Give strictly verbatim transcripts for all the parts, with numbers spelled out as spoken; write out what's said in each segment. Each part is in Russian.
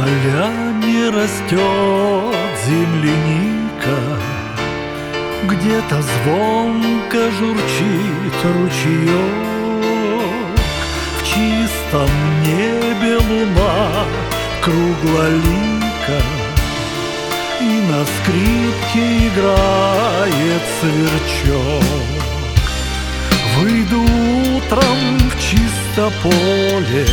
поляне растет земляника, где-то звонко журчит ручеек, в чистом небе луна круглолика, и на скрипке играет сверчок. Выйду утром в чисто поле,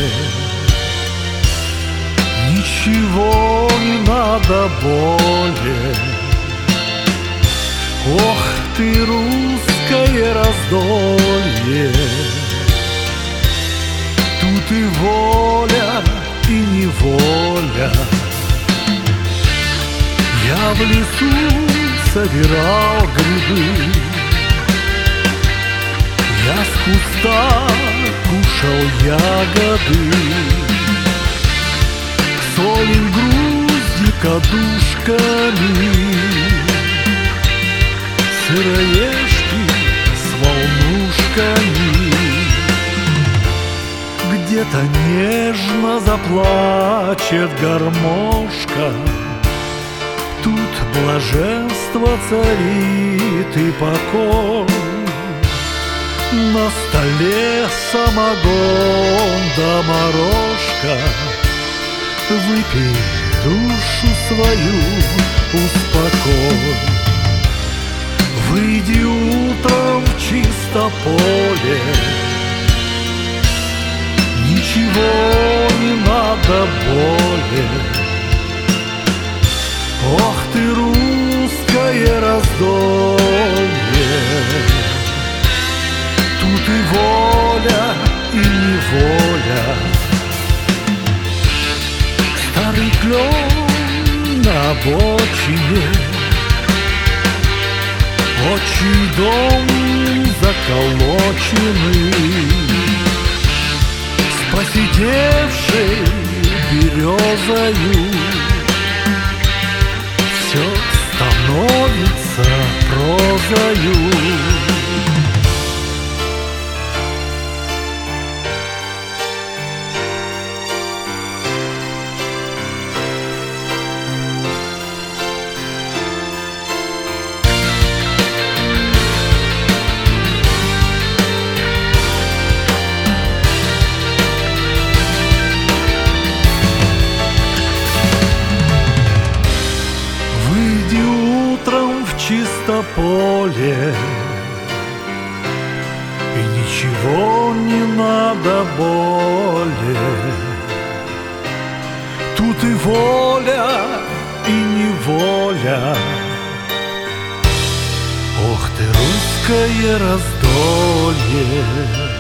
ничего не надо более. Ох ты, русское раздолье, тут и воля, и неволя. Я в лесу собирал грибы, я с куста кушал ягоды, солим груздика душками, сыроежки с волнушками. Где-то нежно заплачет гармошка, тут блаженство царит и покой. На столе самогон да морожка, выпей душу свою, успокой. Выйди утром в чисто поле, ничего не надо более. Ох ты, русское раздолье, тут и воля, и неволя. Старый клен на обочине, отчий дом заколоченный, с поседевшей березою все становится прозою. Чисто поле, и ничего не надо более. Тут и воля, и неволя. Ох ты, русское раздолье.